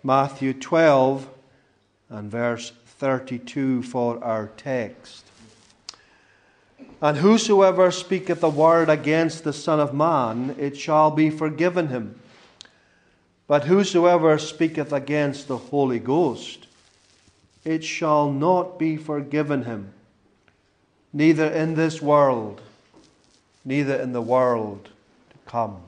Matthew 12 and verse 32 for our text. And whosoever speaketh a word against the Son of Man, it shall be forgiven him. But whosoever speaketh against the Holy Ghost, it shall not be forgiven him, neither in this world, neither in the world to come.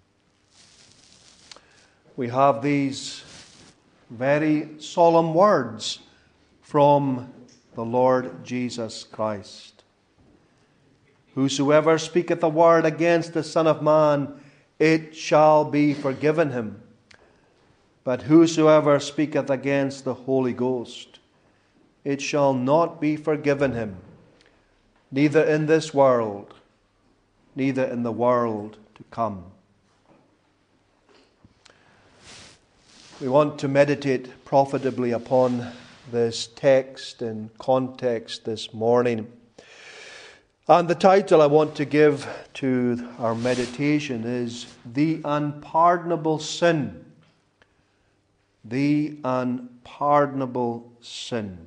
We have these very solemn words from the Lord Jesus Christ. Whosoever speaketh a word against the Son of Man, it shall be forgiven him. But whosoever speaketh against the Holy Ghost, it shall not be forgiven him, neither in this world, neither in the world to come. We want to meditate profitably upon this text in context this morning. And the title I want to give to our meditation is The Unpardonable Sin. The Unpardonable Sin.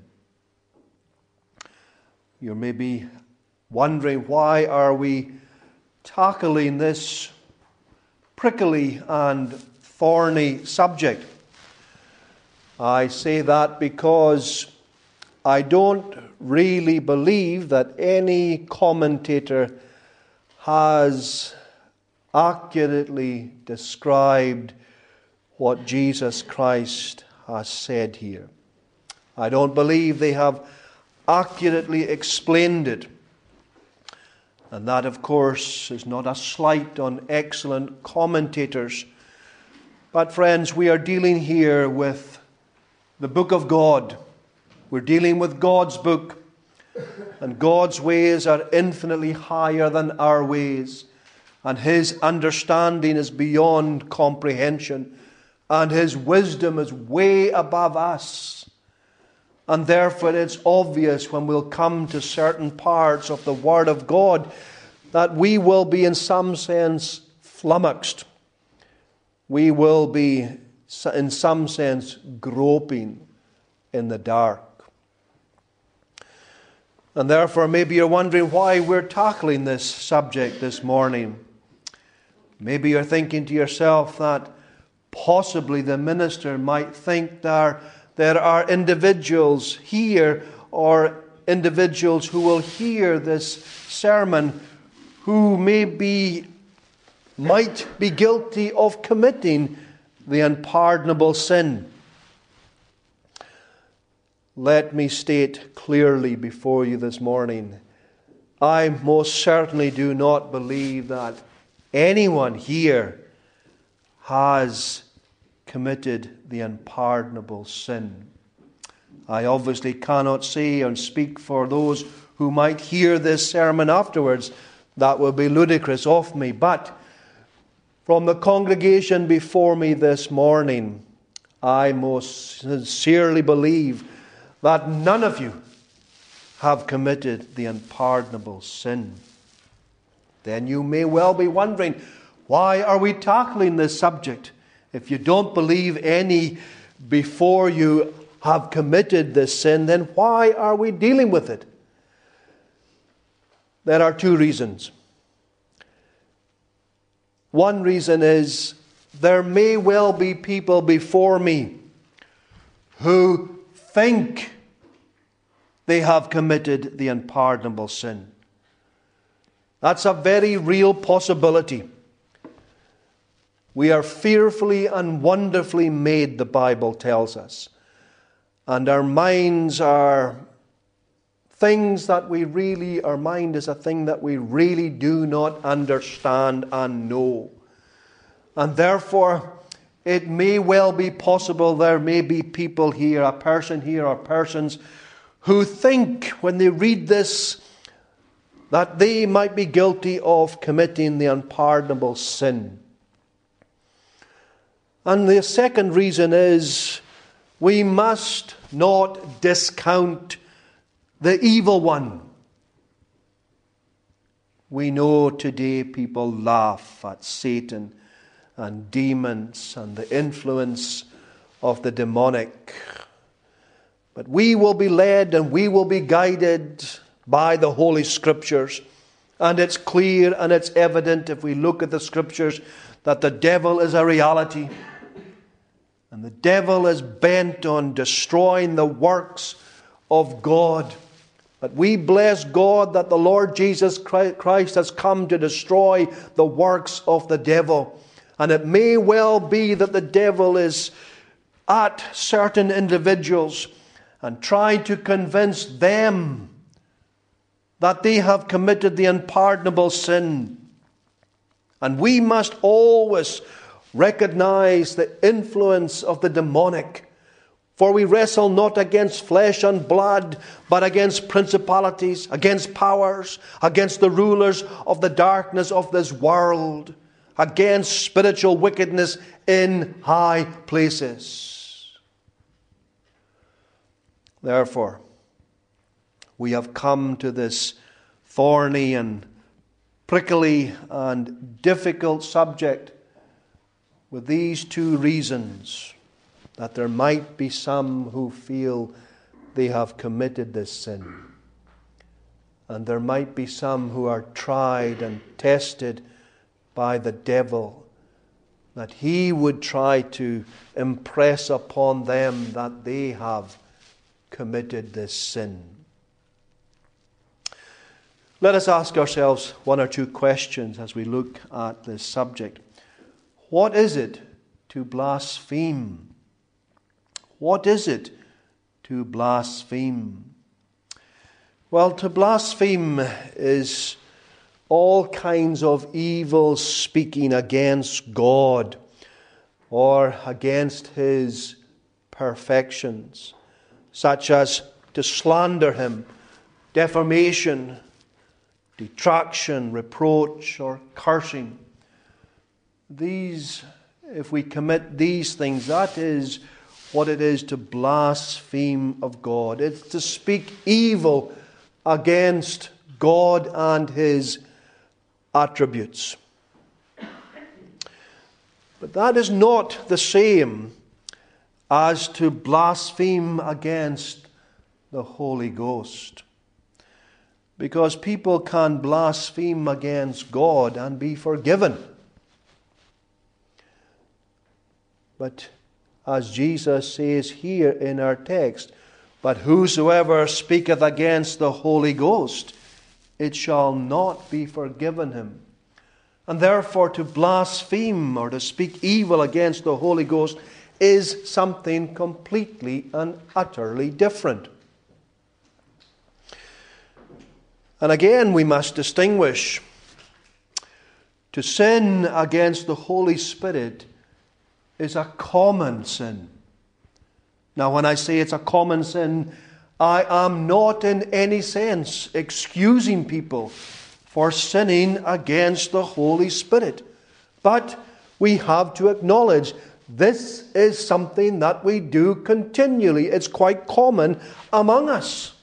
You may be wondering, why are we tackling this prickly and thorny subject? I say that because I don't really believe that any commentator has accurately described what Jesus Christ has said here. I don't believe they have accurately explained it. And that, of course, is not a slight on excellent commentators. But friends, we are dealing here with the book of God. We're dealing with God's book. And God's ways are infinitely higher than our ways. And His understanding is beyond comprehension. And His wisdom is way above us. And therefore it's obvious when we'll come to certain parts of the Word of God that we will be in some sense flummoxed. We will be in some sense groping in the dark. And therefore maybe you're wondering why we're tackling this subject this morning. Maybe you're thinking to yourself that possibly the minister might think there are individuals here or individuals who will hear this sermon who might be guilty of committing the unpardonable sin. Let me state clearly before you this morning, I most certainly do not believe that anyone here has committed the unpardonable sin. I obviously cannot say and speak for those who might hear this sermon afterwards. That would be ludicrous of me. But from the congregation before me this morning, I most sincerely believe that none of you have committed the unpardonable sin. Then you may well be wondering, why are we tackling this subject? If you don't believe any before you have committed this sin, then why are we dealing with it? There are two reasons. One reason is there may well be people before me who think they have committed the unpardonable sin. That's a very real possibility. We are fearfully and wonderfully made, the Bible tells us. And our minds are things that our mind is a thing that we really do not understand and know. And therefore, it may well be possible there may be people here, a person here or persons, who think when they read this that they might be guilty of committing the unpardonable sin. And the second reason is we must not discount the evil one. We know today people laugh at Satan and demons and the influence of the demonic. But we will be led and we will be guided by the Holy Scriptures. And it's clear and it's evident if we look at the Scriptures that the devil is a reality. And the devil is bent on destroying the works of God. But we bless God that the Lord Jesus Christ has come to destroy the works of the devil. And it may well be that the devil is at certain individuals and trying to convince them that they have committed the unpardonable sin. And we must always recognize the influence of the demonic. For we wrestle not against flesh and blood, but against principalities, against powers, against the rulers of the darkness of this world, against spiritual wickedness in high places. Therefore, we have come to this thorny and prickly and difficult subject with these two reasons: that there might be some who feel they have committed this sin, and there might be some who are tried and tested by the devil, that he would try to impress upon them that they have committed this sin. Let us ask ourselves one or two questions as we look at this subject. What is it to blaspheme? What is it to blaspheme? Well, to blaspheme is all kinds of evil speaking against God or against His perfections, such as to slander Him, defamation, detraction, reproach, or cursing. These, if we commit these things, that is what it is to blaspheme of God. It's to speak evil against God and His attributes. But that is not the same as to blaspheme against the Holy Ghost. Because people can blaspheme against God and be forgiven. But as Jesus says here in our text, but whosoever speaketh against the Holy Ghost, it shall not be forgiven him. And therefore to blaspheme or to speak evil against the Holy Ghost is something completely and utterly different. And again, we must distinguish. To sin against the Holy Spirit is a common sin. Now, when I say it's a common sin, I am not in any sense excusing people for sinning against the Holy Spirit. But we have to acknowledge this is something that we do continually. It's quite common among us.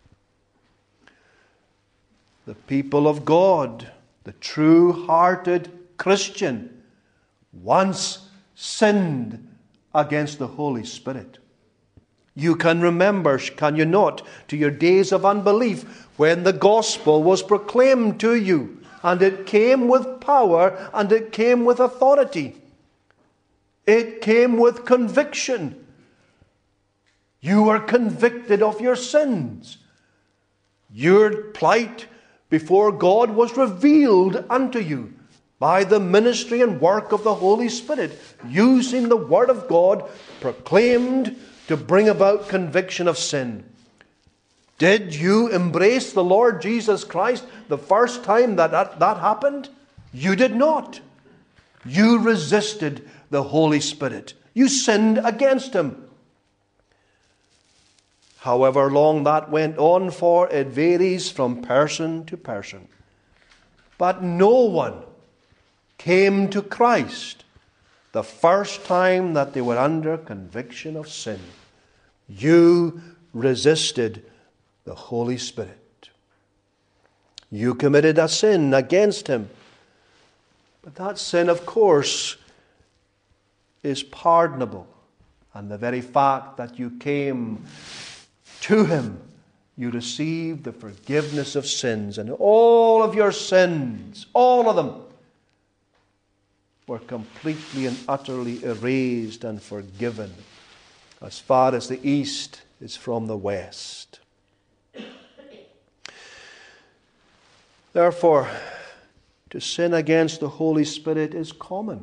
The people of God, the true-hearted Christian, once sinned against the Holy Spirit. You can remember, can you not, to your days of unbelief when the gospel was proclaimed to you, and it came with power and it came with authority. It came with conviction. You were convicted of your sins. Your plight before God was revealed unto you by the ministry and work of the Holy Spirit, using the Word of God proclaimed to bring about conviction of sin. Did you embrace the Lord Jesus Christ the first time that happened? You did not. You resisted the Holy Spirit. You sinned against Him. However long that went on for, it varies from person to person. But no one came to Christ the first time that they were under conviction of sin. You resisted the Holy Spirit. You committed a sin against Him. But that sin, of course, is pardonable. And the very fact that you came to him, you received the forgiveness of sins. And all of your sins, all of them, were completely and utterly erased and forgiven as far as the east is from the west. Therefore, to sin against the Holy Spirit is common.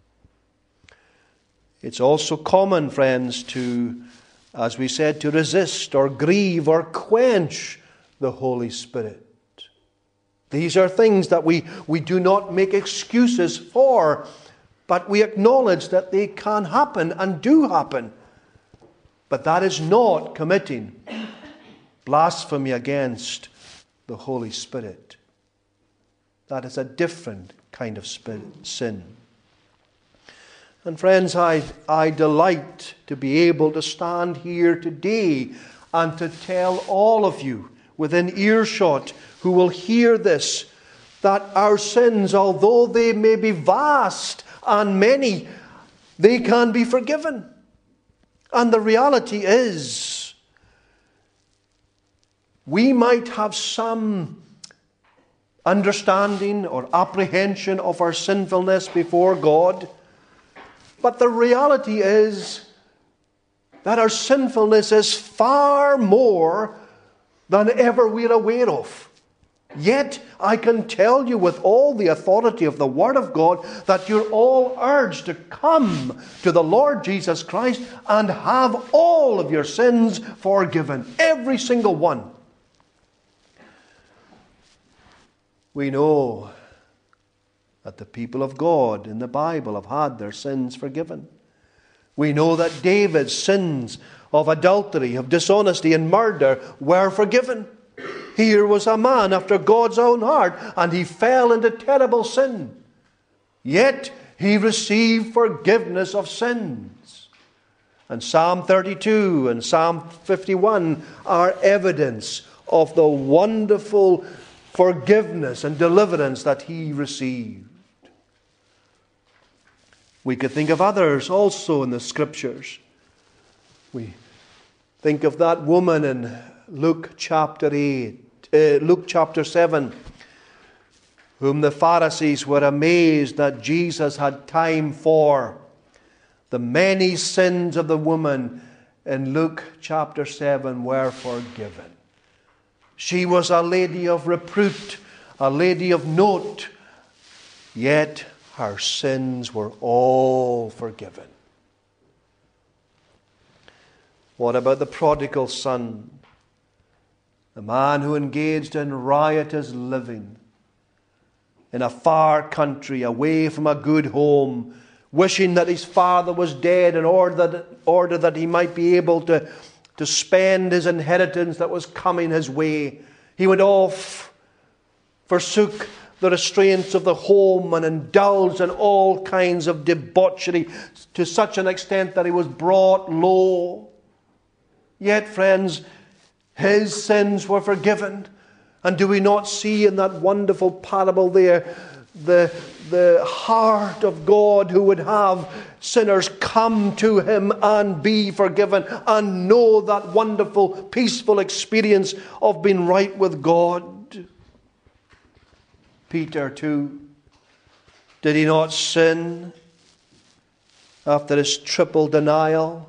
It's also common, friends, to, as we said, to resist or grieve or quench the Holy Spirit. These are things that we do not make excuses for, but we acknowledge that they can happen and do happen. But that is not committing blasphemy against the Holy Spirit. That is a different kind of sin. And friends, I delight to be able to stand here today and to tell all of you within earshot who will hear this, that our sins, although they may be vast and many, they can be forgiven. And the reality is, we might have some understanding or apprehension of our sinfulness before God, but the reality is that our sinfulness is far more than ever we're aware of. Yet, I can tell you with all the authority of the Word of God that you're all urged to come to the Lord Jesus Christ and have all of your sins forgiven. Every single one. We know that the people of God in the Bible have had their sins forgiven. We know that David's sins of adultery, of dishonesty and murder were forgiven. Here was a man after God's own heart, and he fell into terrible sin. Yet he received forgiveness of sins. And Psalm 32 and Psalm 51 are evidence of the wonderful forgiveness and deliverance that he received. We could think of others also in the Scriptures. We think of that woman in Luke chapter 7, whom the Pharisees were amazed that Jesus had time for. The many sins of the woman in Luke chapter 7 were forgiven. She was a lady of repute, a lady of note, yet her sins were all forgiven. What about the prodigal son? The man who engaged in riotous living in a far country, away from a good home, wishing that his father was dead in order that he might be able to spend his inheritance that was coming his way. He went off, forsook the restraints of the home, and indulged in all kinds of debauchery to such an extent that he was brought low. Yet, friends, his sins were forgiven. And do we not see in that wonderful parable there the heart of God who would have sinners come to him and be forgiven and know that wonderful, peaceful experience of being right with God? Peter too, did he not sin after his triple denial?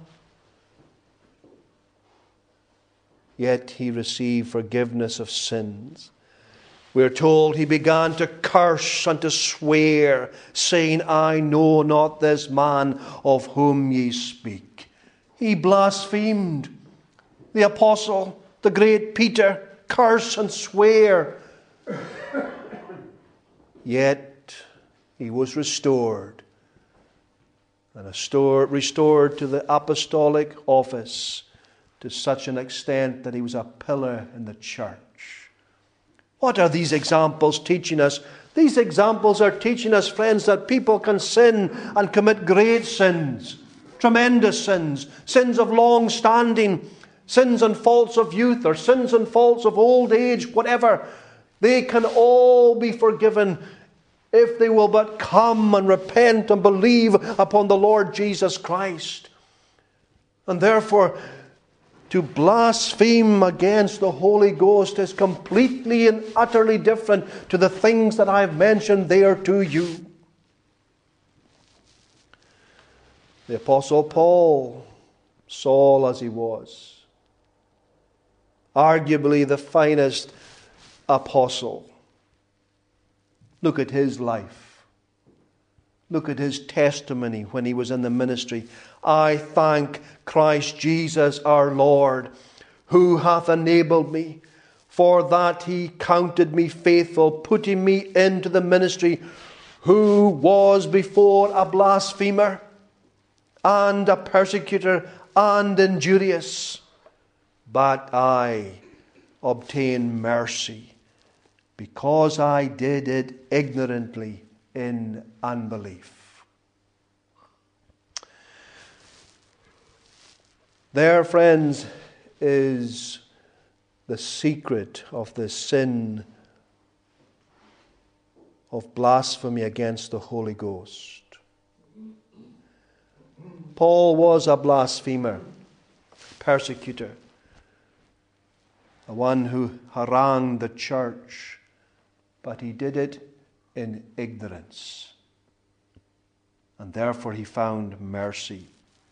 Yet he received forgiveness of sins. We are told he began to curse and to swear, saying, I know not this man of whom ye speak. He blasphemed. The apostle, the great Peter, curse and swear. Yet he was restored. And restored to the apostolic office to such an extent that he was a pillar in the church. What are these examples teaching us? These examples are teaching us, friends, that people can sin and commit great sins, tremendous sins, sins of long standing, sins and faults of youth, or sins and faults of old age, whatever. They can all be forgiven if they will but come and repent and believe upon the Lord Jesus Christ. And therefore, to blaspheme against the Holy Ghost is completely and utterly different to the things that I've mentioned there to you. The Apostle Paul, Saul as he was, arguably the finest apostle. Look at his life. Look at his testimony when he was in the ministry. I thank Christ Jesus our Lord, who hath enabled me, for that he counted me faithful, putting me into the ministry, who was before a blasphemer, and a persecutor, and injurious. But I obtained mercy, because I did it ignorantly in unbelief. There, friends, is the secret of the sin of blasphemy against the Holy Ghost. Paul was a blasphemer, persecutor, the one who harangued the church, but he did it in ignorance. And therefore he found mercy.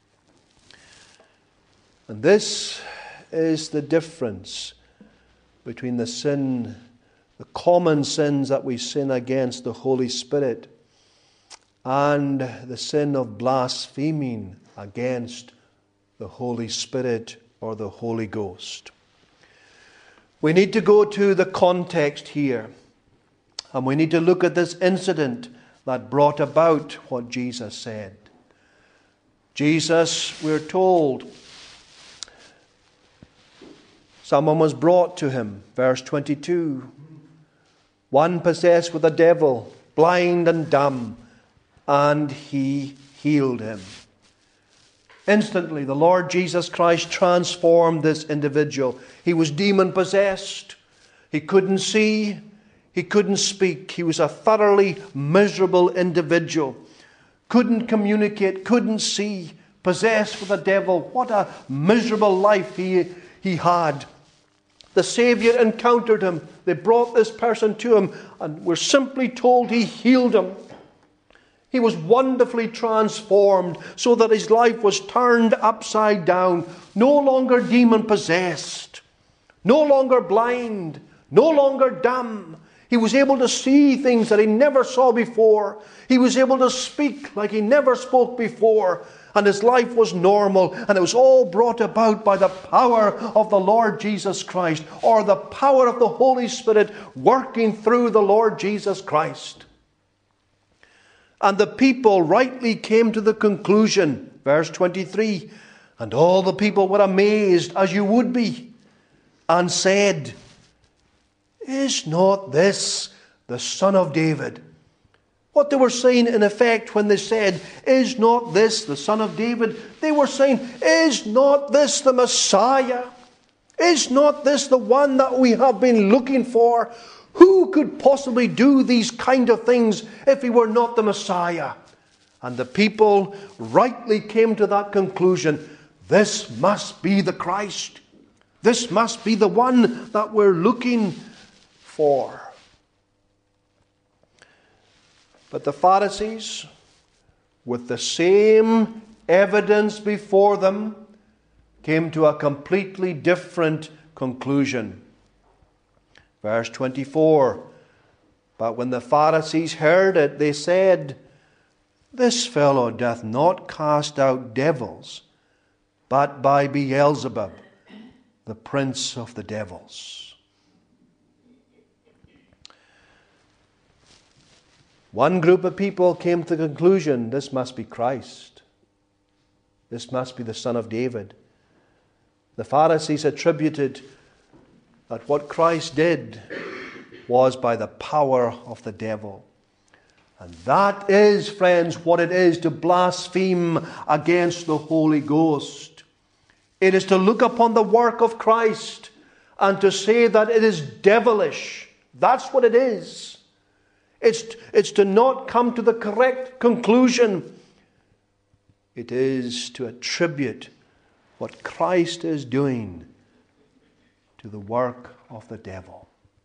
And this is the difference between the sin, the common sins that we sin against the Holy Spirit, and the sin of blaspheming against the Holy Spirit or the Holy Ghost. We need to go to the context here, and we need to look at this incident that brought about what Jesus said. Jesus, we're told, someone was brought to him, verse 22. One possessed with a devil, blind and dumb, and he healed him. Instantly, the Lord Jesus Christ transformed this individual. He was demon-possessed. He couldn't see. He couldn't speak. He was a thoroughly miserable individual. Couldn't communicate, couldn't see, possessed with a devil. What a miserable life he had. The Savior encountered him. They brought this person to him, and we're simply told he healed him. He was wonderfully transformed so that his life was turned upside down. No longer demon-possessed. No longer blind. No longer dumb. He was able to see things that he never saw before. He was able to speak like he never spoke before. And his life was normal. And it was all brought about by the power of the Lord Jesus Christ, or the power of the Holy Spirit working through the Lord Jesus Christ. And the people rightly came to the conclusion, verse 23, and all the people were amazed, as you would be, and said, is not this the Son of David? What they were saying, in effect, when they said, is not this the Son of David? They were saying, is not this the Messiah? Is not this the one that we have been looking for? Who could possibly do these kind of things if he were not the Messiah? And the people rightly came to that conclusion. This must be the Christ. This must be the one that we're looking for. But the Pharisees, with the same evidence before them, came to a completely different conclusion. Verse 24, but when the Pharisees heard it, they said, this fellow doth not cast out devils, but by Beelzebub, the prince of the devils. One group of people came to the conclusion, this must be Christ. This must be the Son of David. The Pharisees attributed that what Christ did was by the power of the devil. And that is, friends, what it is to blaspheme against the Holy Ghost. It is to look upon the work of Christ and to say that it is devilish. That's what it is. It's to not come to the correct conclusion. It is to attribute what Christ is doing to the work of the devil.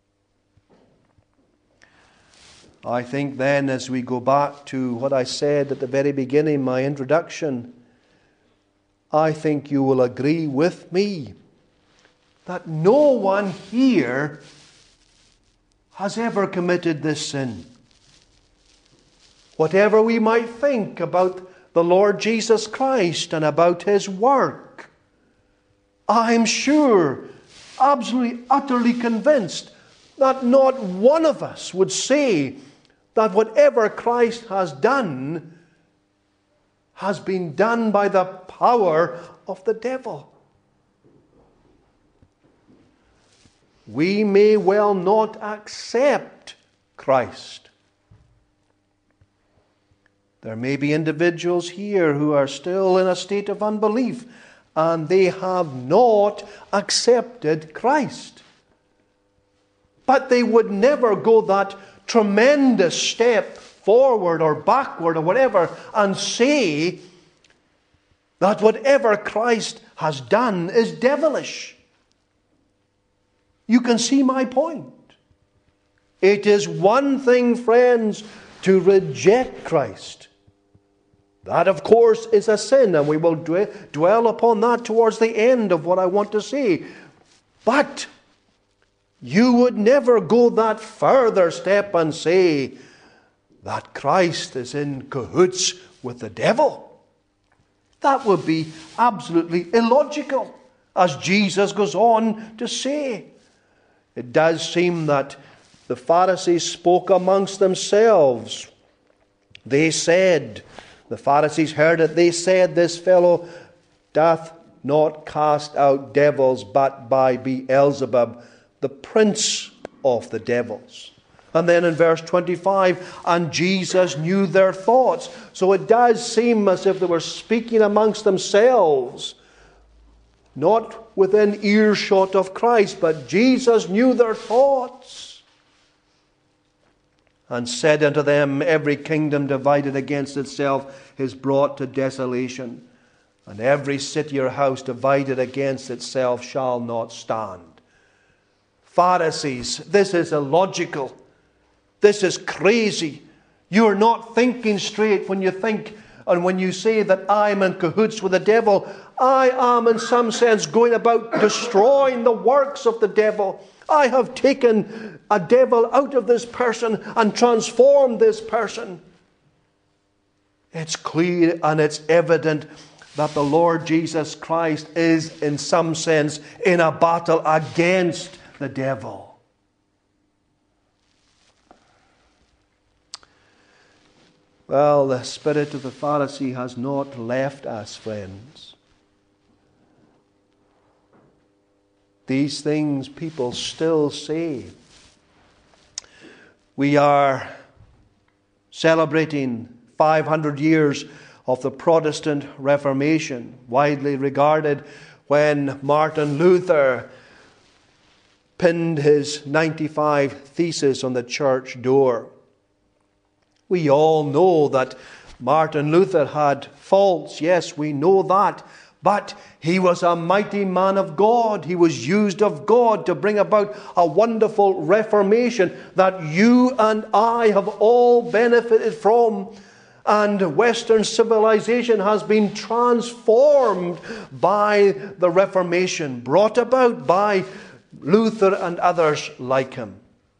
I think then, as we go back to what I said at the very beginning, my introduction, I think you will agree with me that no one here has ever committed this sin. Whatever we might think about the Lord Jesus Christ and about His work, I'm sure, absolutely, utterly convinced that not one of us would say that whatever Christ has been done by the power of the devil. We may well not accept Christ. There may be individuals here who are still in a state of unbelief, and they have not accepted Christ. But they would never go that tremendous step forward or backward or whatever and say that whatever Christ has done is devilish. You can see my point. It is one thing, friends, to reject Christ. That, of course, is a sin, and we will dwell upon that towards the end of what I want to say. But you would never go that further step and say that Christ is in cahoots with the devil. That would be absolutely illogical, as Jesus goes on to say. It does seem that the Pharisees spoke amongst themselves. They said, the Pharisees heard it, they said, this fellow doth not cast out devils, but by Beelzebub, the prince of the devils. And then in verse 25, and Jesus knew their thoughts. So it does seem as if they were speaking amongst themselves, not within earshot of Christ, but Jesus knew their thoughts. And said unto them, every kingdom divided against itself is brought to desolation, and every city or house divided against itself shall not stand. Pharisees, this is illogical. This is crazy. You are not thinking straight when you think and when you say that I'm in cahoots with the devil. I am in some sense going about destroying the works of the devil. I have taken a devil out of this person and transformed this person. It's clear and it's evident that the Lord Jesus Christ is in some sense in a battle against the devil. Well, the spirit of the Pharisee has not left us, friends. These things people still say. We are celebrating 500 years of the Protestant Reformation, widely regarded when Martin Luther pinned his 95 Theses on the church door. We all know that Martin Luther had faults. Yes, we know that. But he was a mighty man of God. He was used of God to bring about a wonderful reformation that you and I have all benefited from. And Western civilization has been transformed by the Reformation, brought about by Luther and others like him.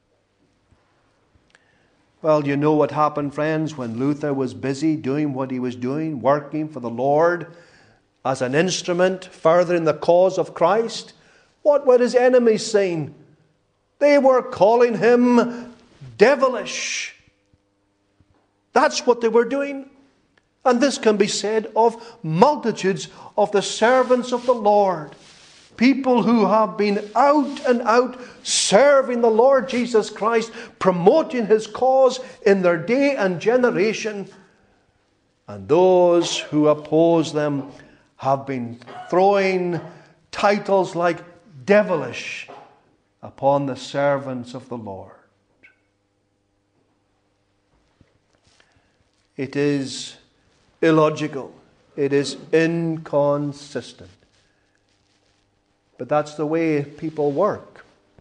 Well, you know what happened, friends, when Luther was busy doing what he was doing, working for the Lord as an instrument, furthering the cause of Christ. What were his enemies saying? They were calling him devilish. That's what they were doing. And this can be said of multitudes of the servants of the Lord. People who have been out and out serving the Lord Jesus Christ, promoting His cause in their day and generation. And those who oppose them have been throwing titles like devilish upon the servants of the Lord. It is illogical. It is inconsistent. But that's the way people work.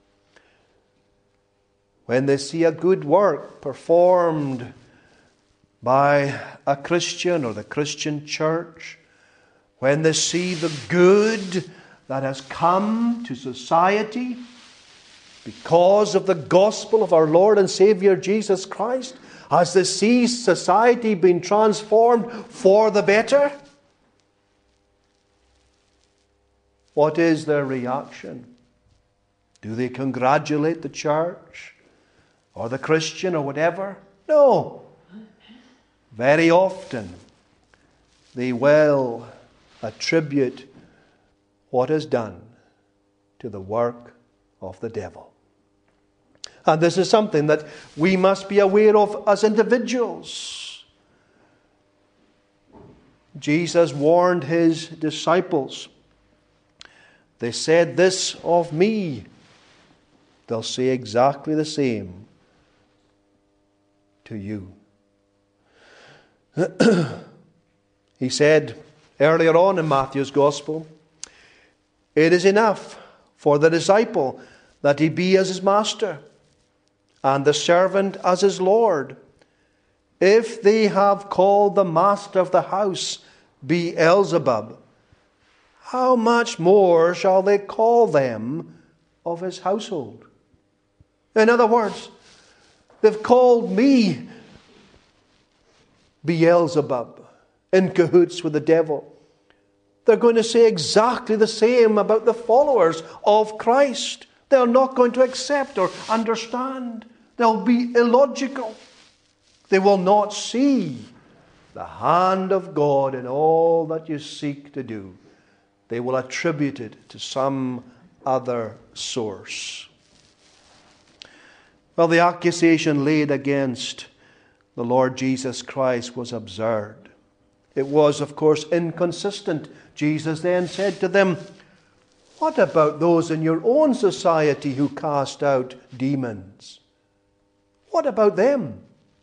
When they see a good work performed by a Christian or the Christian church, when they see the good that has come to society because of the gospel of our Lord and Savior Jesus Christ, as they see society being transformed for the better, what is their reaction? Do they congratulate the church or the Christian or whatever? No. Very often they will attribute what is done to the work of the devil. And this is something that we must be aware of as individuals. Jesus warned his disciples. They said this of me. They'll say exactly the same to you. He said earlier on in Matthew's Gospel, it is enough for the disciple that he be as his master, and the servant as his Lord. If they have called the master of the house Beelzebub, how much more shall they call them of his household? In other words, they've called me Beelzebub, in cahoots with the devil. They're going to say exactly the same about the followers of Christ. They're not going to accept or understand. They'll be illogical. They will not see the hand of God in all that you seek to do. They will attribute it to some other source. Well, the accusation laid against the Lord Jesus Christ was absurd. It was, of course, inconsistent. Jesus then said to them, what about those in your own society who cast out demons? What about them?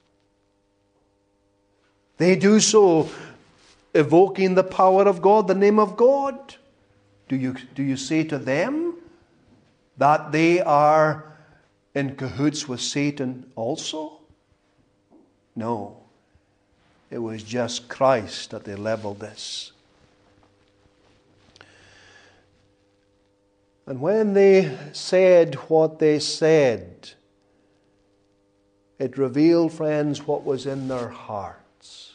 They do so evoking the power of God, the name of God. Do you say to them that they are in cahoots with Satan also? No. It was just Christ that they leveled this. And when they said what they said, it revealed, friends, what was in their hearts.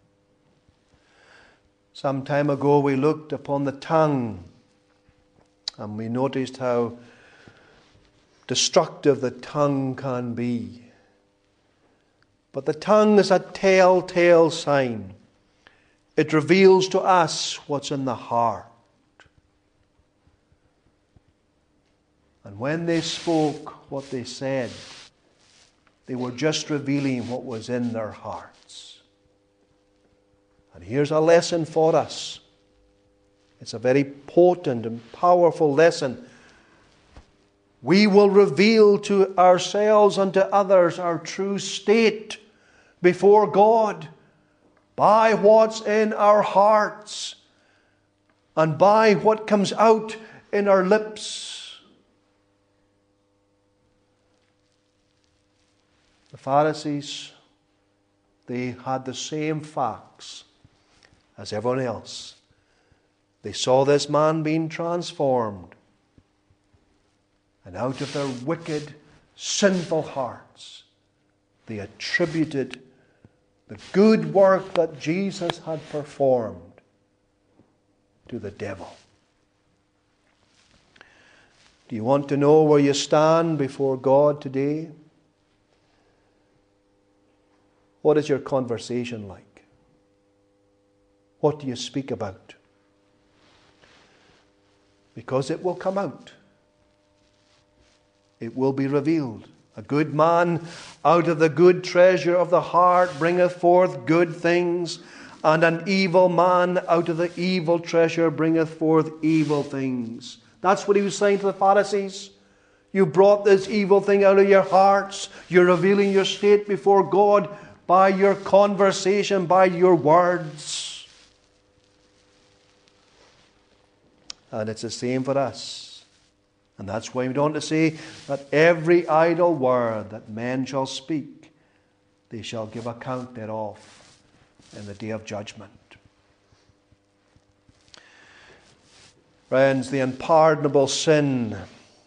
Some time ago we looked upon the tongue, and we noticed how destructive the tongue can be. But the tongue is a telltale sign. It reveals to us what's in the heart. And when they spoke what they said, they were just revealing what was in their hearts. And here's a lesson for us. It's a very potent and powerful lesson. We will reveal to ourselves and to others our true state before God by what's in our hearts and by what comes out in our lips. The Pharisees, they had the same facts as everyone else. They saw this man being transformed. And out of their wicked, sinful hearts, they attributed the good work that Jesus had performed to the devil. Do you want to know where you stand before God today? What is your conversation like? What do you speak about? Because it will come out. It will be revealed. A good man out of the good treasure of the heart bringeth forth good things, and an evil man out of the evil treasure bringeth forth evil things. That's what he was saying to the Pharisees. You brought this evil thing out of your hearts. You're revealing your state before God by your conversation, by your words. And it's the same for us. And that's why we don't want to say that every idle word that men shall speak, they shall give account thereof in the day of judgment. Friends, the unpardonable sin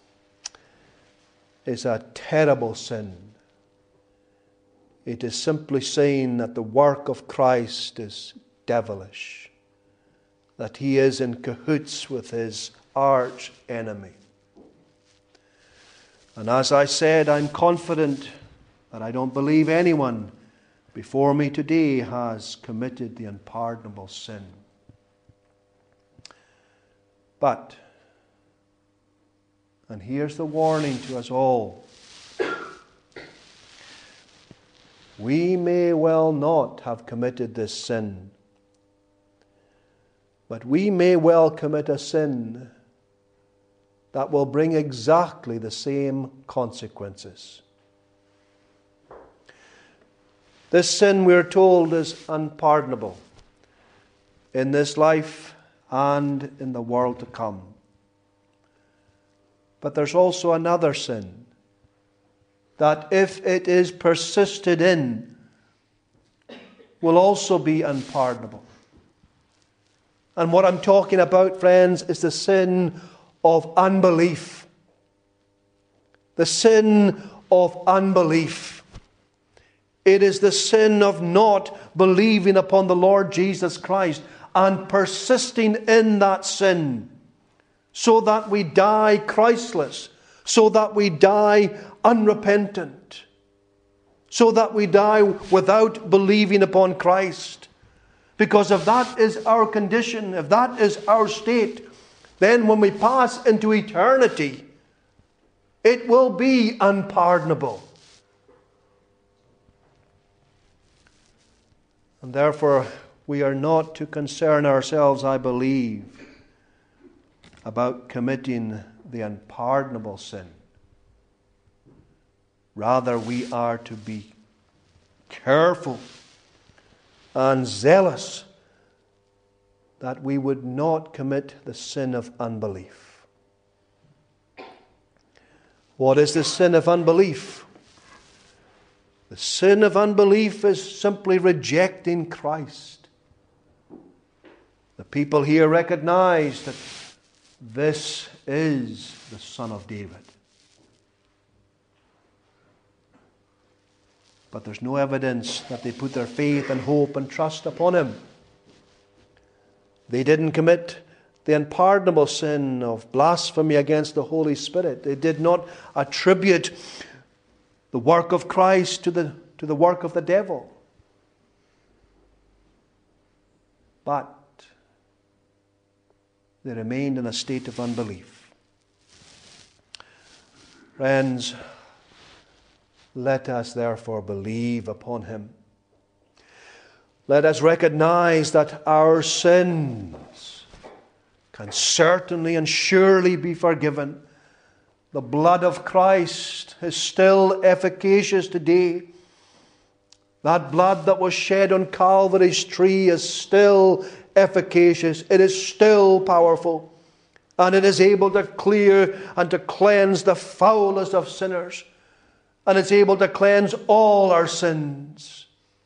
is a terrible sin. It is simply saying that the work of Christ is devilish, that he is in cahoots with his arch enemy. And as I said, I'm confident that I don't believe anyone before me today has committed the unpardonable sin. But, and here's the warning to us all, we may well not have committed this sin, but we may well commit a sin that will bring exactly the same consequences. This sin, we're told, is unpardonable in this life and in the world to come. But there's also another sin that, if it is persisted in, will also be unpardonable. And what I'm talking about, friends, is the sin of unbelief. The sin of unbelief. It is the sin of not believing upon the Lord Jesus Christ and persisting in that sin, so that we die Christless, so that we die unrepentant, so that we die without believing upon Christ. Because if that is our condition, if that is our state, then when we pass into eternity, it will be unpardonable. And therefore, we are not to concern ourselves, I believe, about committing the unpardonable sin. Rather, we are to be careful and zealous that we would not commit the sin of unbelief. What is the sin of unbelief? The sin of unbelief is simply rejecting Christ. The people here recognize that this is the Son of David. But there's no evidence that they put their faith and hope and trust upon him. They didn't commit the unpardonable sin of blasphemy against the Holy Spirit. They did not attribute the work of Christ to the work of the devil. But they remained in a state of unbelief. Friends, let us therefore believe upon him. Let us recognize that our sins can certainly and surely be forgiven. The blood of Christ is still efficacious today. That blood that was shed on Calvary's tree is still efficacious. It is still powerful. And it is able to clear and to cleanse the foulest of sinners. And it's able to cleanse all our sins.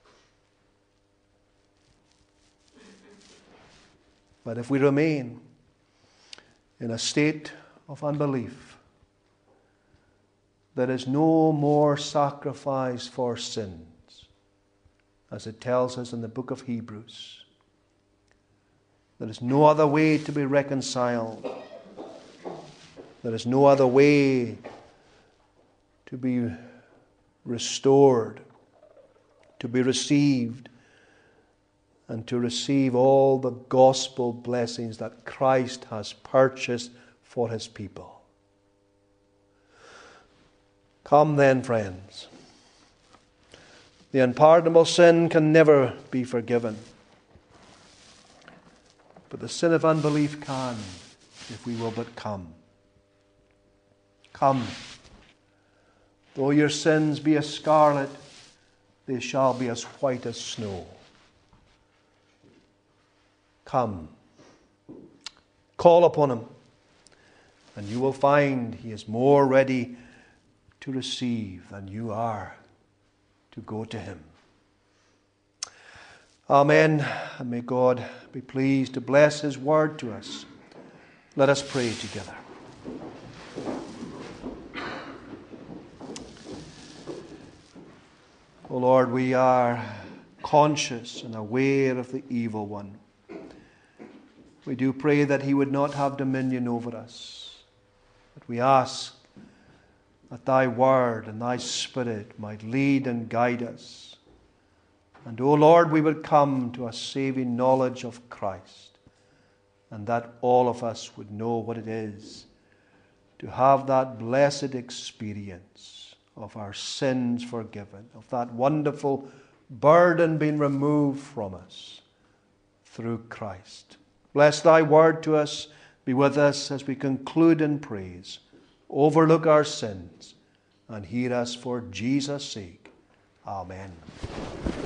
But if we remain in a state of unbelief, there is no more sacrifice for sins, as it tells us in the book of Hebrews. There is no other way to be reconciled. There is no other way to be restored, to be received, and to receive all the gospel blessings that Christ has purchased for his people. Come then, friends. The unpardonable sin can never be forgiven. But the sin of unbelief can, if we will but come. Come. Though your sins be as scarlet, they shall be as white as snow. Come. Call upon him, and you will find he is more ready to receive than you are to go to him. Amen. And may God be pleased to bless his word to us. Let us pray together. O Lord, we are conscious and aware of the evil one. We do pray that he would not have dominion over us. But we ask that thy word and thy Spirit might lead and guide us. And, O Lord, we would come to a saving knowledge of Christ, and that all of us would know what it is to have that blessed experience of our sins forgiven, of that wonderful burden being removed from us through Christ. Bless thy word to us. Be with us as we conclude in praise. Overlook our sins and hear us for Jesus' sake. Amen.